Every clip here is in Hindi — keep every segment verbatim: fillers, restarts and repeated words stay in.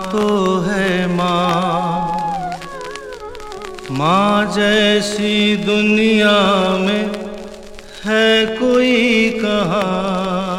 तो है माँ, माँ जैसी दुनिया में है कोई कहाँ।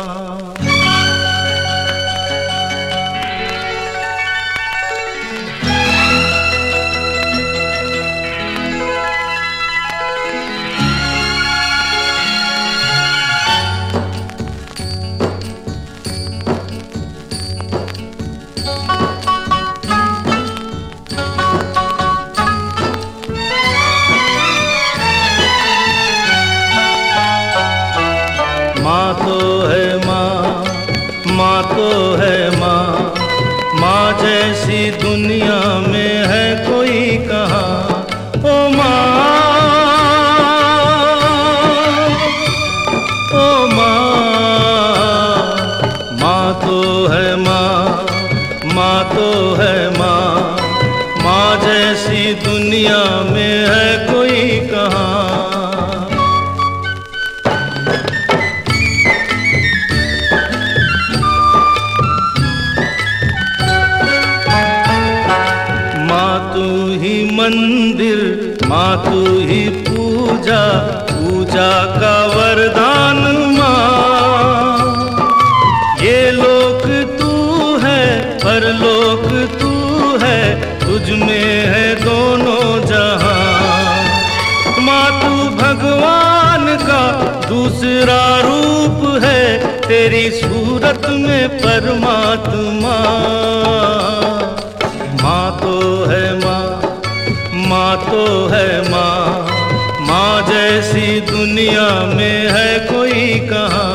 माँ तो है माँ, माँ तो है माँ, माँ जैसी दुनिया में है कोई कहाँ। ओ माँ, ओ माँ, माँ तो है माँ, माँ तो है माँ, माँ जैसी दुनिया में है कोई कहाँ। मंदिर माँ तू ही पूजा, पूजा का वरदान माँ। ये लोक तू है परलोक तू है, तुझ में है दोनों जहां। माँ तू भगवान का दूसरा रूप है, तेरी सूरत में परमात्मा। माँ तो है माँ, माँ तो है माँ, माँ जैसी दुनिया में है कोई कहाँ।